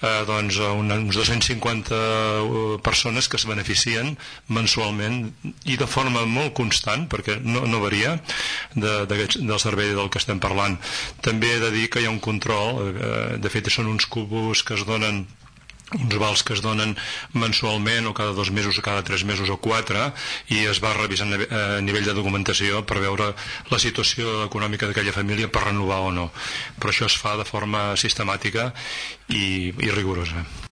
doncs uns 250 persones que es beneficien mensualment i de forma molt constant, perquè no varia del servei del que estem parlant. També he de dir que hi ha un control, de fet són uns cubos que es donen, uns vals que es donen mensualment o cada 2 mesos o cada 3 mesos o 4, i es va revisant a nivell de documentació per veure la situació econòmica d'aquella família per renovar o no, però això es fa de forma sistemàtica i rigorosa.